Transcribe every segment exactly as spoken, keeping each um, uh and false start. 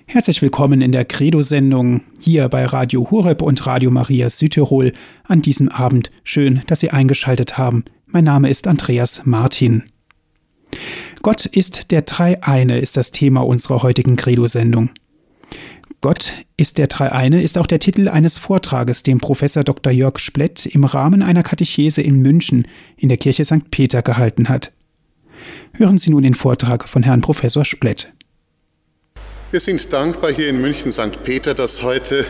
Herzlich willkommen in der Credo-Sendung hier bei Radio Horeb und Radio Maria Südtirol an diesem Abend. Schön, dass Sie eingeschaltet haben. Mein Name ist Andreas Martin. Gott ist der Dreieine ist das Thema unserer heutigen Credo-Sendung. Gott ist der Dreieine ist auch der Titel eines Vortrages, den Professor Doktor Jörg Splett im Rahmen einer Katechese in München in der Kirche Sankt Peter gehalten hat. Hören Sie nun den Vortrag von Herrn Professor Splett. Wir sind dankbar hier in München Sankt Peter, dass heute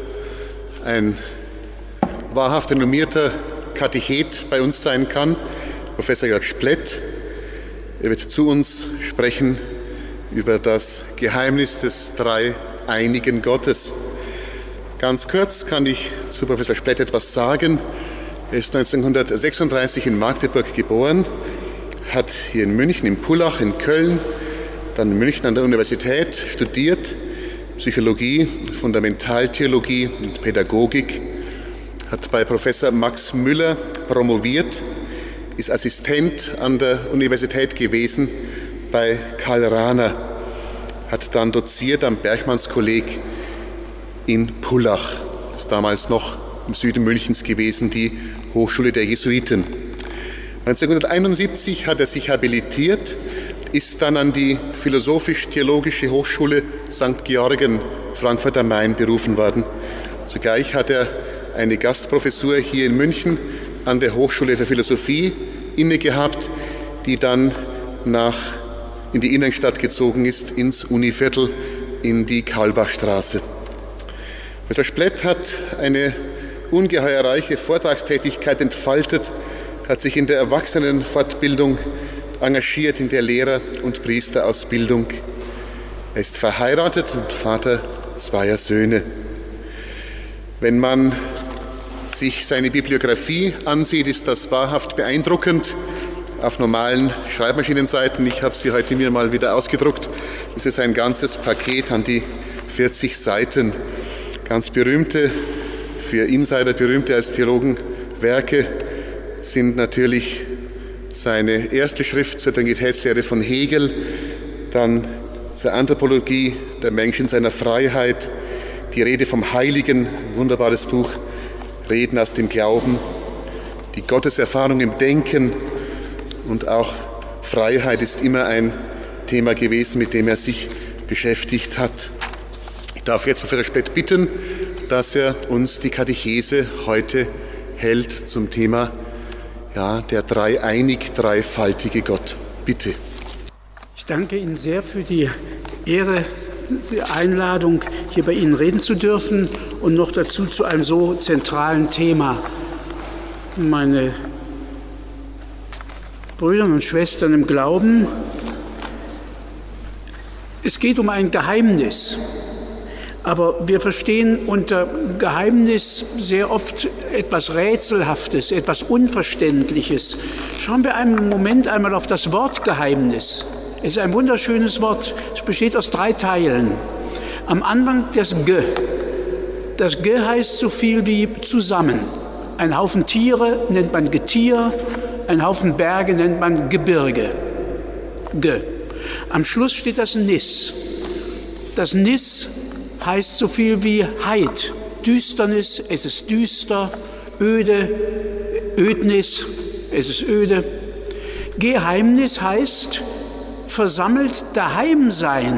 ein wahrhaft renommierter Katechet bei uns sein kann, Professor Jörg Splett. Er wird zu uns sprechen über das Geheimnis des dreieinigen Gottes. Ganz kurz kann ich zu Professor Splett etwas sagen. Er ist neunzehnhundertsechsunddreißig in Magdeburg geboren, hat hier in München, in Pullach, in Köln, dann in München an der Universität studiert, Psychologie, Fundamentaltheologie und Pädagogik, hat bei Professor Max Müller promoviert, ist Assistent an der Universität gewesen bei Karl Rahner, hat dann doziert am Bergmannskolleg in Pullach, ist damals noch im Süden Münchens gewesen, die Hochschule der Jesuiten. neunzehnhunderteinundsiebzig hat er sich habilitiert, ist dann an die Philosophisch-Theologische Hochschule Sankt Georgen, Frankfurt am Main, berufen worden. Zugleich hat er eine Gastprofessur hier in München an der Hochschule für Philosophie inne gehabt, die dann nach, in die Innenstadt gezogen ist, ins Univiertel, in die Kaulbachstraße. Professor Splett hat eine ungeheuer reiche Vortragstätigkeit entfaltet, hat sich in der Erwachsenenfortbildung engagiert, in der Lehrer- und Priesterausbildung. Er ist verheiratet und Vater zweier Söhne. Wenn man sich seine Bibliografie ansieht, ist das wahrhaft beeindruckend. Auf normalen Schreibmaschinenseiten, ich habe sie heute mir mal wieder ausgedruckt, ist es ein ganzes Paket an die vierzig Seiten. Ganz berühmte, für Insider berühmte als Theologen Werke sind natürlich seine erste Schrift zur Trinitätslehre von Hegel, dann zur Anthropologie der Mensch in seiner Freiheit, die Rede vom Heiligen, ein wunderbares Buch, Reden aus dem Glauben, die Gotteserfahrung im Denken und auch Freiheit ist immer ein Thema gewesen, mit dem er sich beschäftigt hat. Ich darf jetzt Professor Splett bitten, dass er uns die Katechese heute hält zum Thema Ja, der dreieinig dreifaltige Gott. Bitte. Ich danke Ihnen sehr für die Ehre, die Einladung, hier bei Ihnen reden zu dürfen und noch dazu zu einem so zentralen Thema. Meine Brüder und Schwestern im Glauben, es geht um ein Geheimnis. Aber wir verstehen unter Geheimnis sehr oft etwas Rätselhaftes, etwas Unverständliches. Schauen wir einen Moment einmal auf das Wort Geheimnis. Es ist ein wunderschönes Wort. Es besteht aus drei Teilen. Am Anfang das Ge. Das Ge heißt so viel wie zusammen. Ein Haufen Tiere nennt man Getier, ein Haufen Berge nennt man Gebirge. Ge. Am Schluss steht das Nis. Das Nis heißt so viel wie Heid, Düsternis, es ist düster, öde, Ödnis, es ist öde. Geheimnis heißt versammelt daheim sein.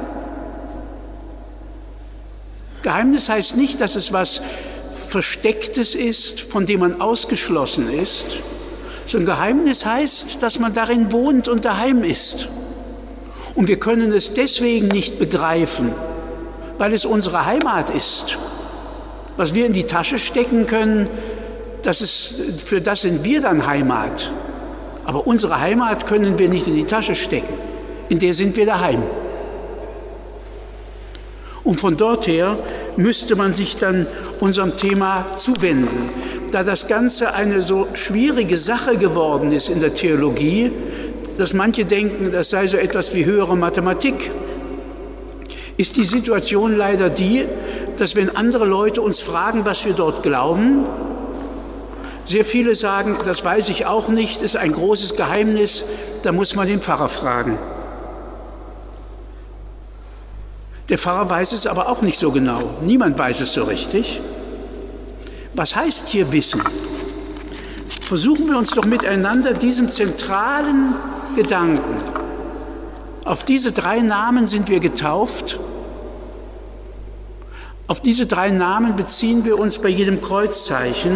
Geheimnis heißt nicht, dass es was Verstecktes ist, von dem man ausgeschlossen ist, sondern Geheimnis heißt, dass man darin wohnt und daheim ist. Und wir können es deswegen nicht begreifen, weil es unsere Heimat ist. Was wir in die Tasche stecken können, das ist, für das sind wir dann Heimat. Aber unsere Heimat können wir nicht in die Tasche stecken. In der sind wir daheim. Und von dort her müsste man sich dann unserem Thema zuwenden. Da das Ganze eine so schwierige Sache geworden ist in der Theologie, dass manche denken, das sei so etwas wie höhere Mathematik, ist die Situation leider die, dass wenn andere Leute uns fragen, was wir dort glauben, sehr viele sagen, das weiß ich auch nicht, ist ein großes Geheimnis, da muss man den Pfarrer fragen. Der Pfarrer weiß es aber auch nicht so genau. Niemand weiß es so richtig. Was heißt hier Wissen? Versuchen wir uns doch miteinander diesem zentralen Gedanken. Auf diese drei Namen sind wir getauft. Auf diese drei Namen beziehen wir uns bei jedem Kreuzzeichen.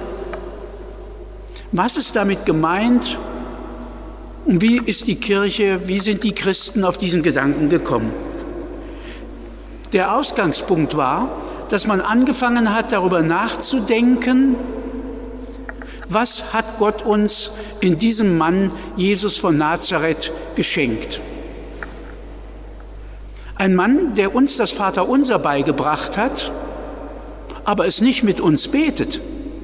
Was ist damit gemeint und wie ist die Kirche, wie sind die Christen auf diesen Gedanken gekommen? Der Ausgangspunkt war, dass man angefangen hat, darüber nachzudenken, was hat Gott uns in diesem Mann Jesus von Nazareth geschenkt. Ein Mann, der uns das Vaterunser beigebracht hat, aber es nicht mit uns betet.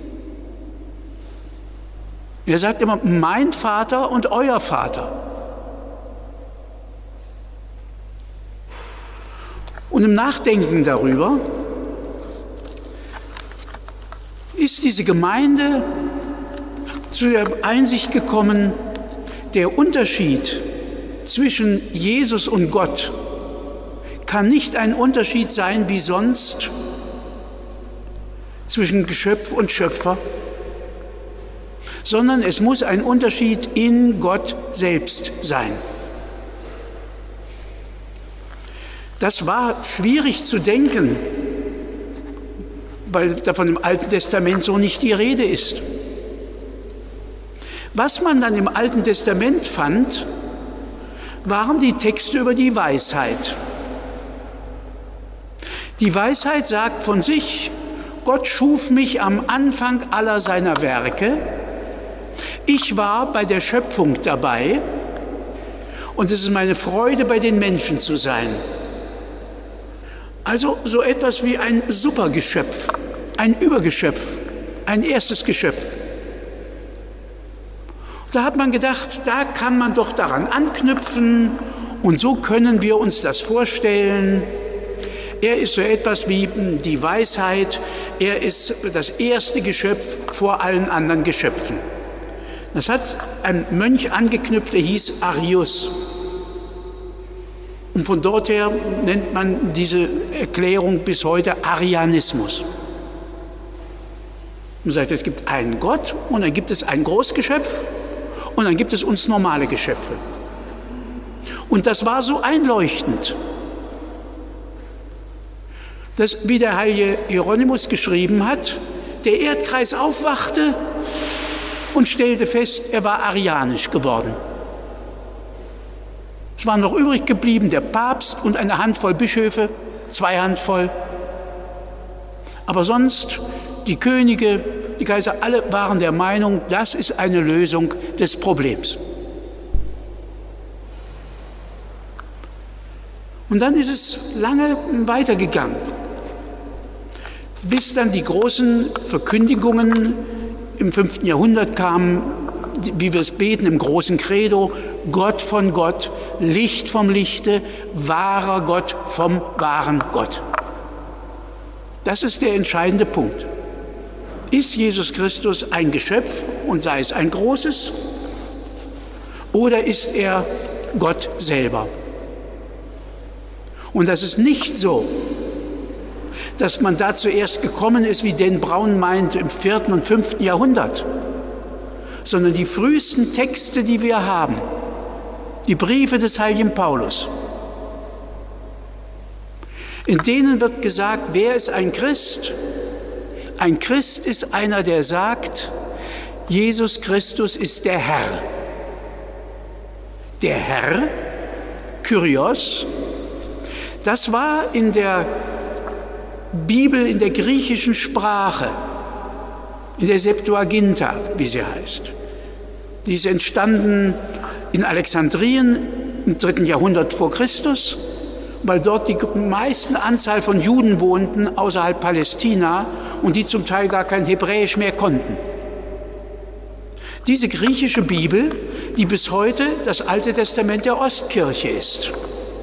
Er sagt immer, mein Vater und euer Vater. Und im Nachdenken darüber ist diese Gemeinde zu der Einsicht gekommen, der Unterschied zwischen Jesus und Gott kann nicht ein Unterschied sein wie sonst zwischen Geschöpf und Schöpfer, sondern es muss ein Unterschied in Gott selbst sein. Das war schwierig zu denken, weil davon im Alten Testament so nicht die Rede ist. Was man dann im Alten Testament fand, waren die Texte über die Weisheit. Die Weisheit sagt von sich, Gott schuf mich am Anfang aller seiner Werke. Ich war bei der Schöpfung dabei und es ist meine Freude, bei den Menschen zu sein. Also so etwas wie ein Supergeschöpf, ein Übergeschöpf, ein erstes Geschöpf. Da hat man gedacht, da kann man doch daran anknüpfen und so können wir uns das vorstellen. Er ist so etwas wie die Weisheit, er ist das erste Geschöpf vor allen anderen Geschöpfen. Das hat ein Mönch angeknüpft, der hieß Arius. Und von dort her nennt man diese Erklärung bis heute Arianismus. Man sagt, es gibt einen Gott und dann gibt es ein Großgeschöpf und dann gibt es uns normale Geschöpfe. Und das war so einleuchtend, dass, wie der heilige Hieronymus geschrieben hat, der Erdkreis aufwachte und stellte fest, er war arianisch geworden. Es waren noch übrig geblieben der Papst und eine Handvoll Bischöfe, zwei Handvoll. Aber sonst, die Könige, die Kaiser, alle waren der Meinung, das ist eine Lösung des Problems. Und dann ist es lange weitergegangen, bis dann die großen Verkündigungen im fünften Jahrhundert kamen, wie wir es beten im großen Credo, Gott von Gott, Licht vom Lichte, wahrer Gott vom wahren Gott. Das ist der entscheidende Punkt. Ist Jesus Christus ein Geschöpf und sei es ein großes, oder ist er Gott selber? Und das ist nicht so, dass man da zuerst gekommen ist, wie Dan Brown meint, im vierten und fünften Jahrhundert, sondern die frühesten Texte, die wir haben, die Briefe des heiligen Paulus, in denen wird gesagt, wer ist ein Christ? Ein Christ ist einer, der sagt, Jesus Christus ist der Herr. Der Herr, Kyrios, das war in der Bibel, in der griechischen Sprache, in der Septuaginta, wie sie heißt. Die ist entstanden in Alexandrien im dritten Jahrhundert vor Christus, weil dort die meisten Anzahl von Juden wohnten außerhalb Palästina und die zum Teil gar kein Hebräisch mehr konnten. Diese griechische Bibel, die bis heute das Alte Testament der Ostkirche ist.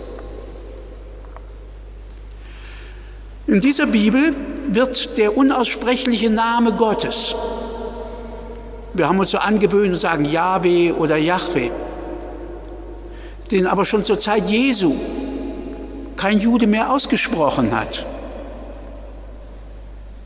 In dieser Bibel wird der unaussprechliche Name Gottes, wir haben uns so angewöhnt und sagen Jahwe oder Jahwe, den aber schon zur Zeit Jesu kein Jude mehr ausgesprochen hat.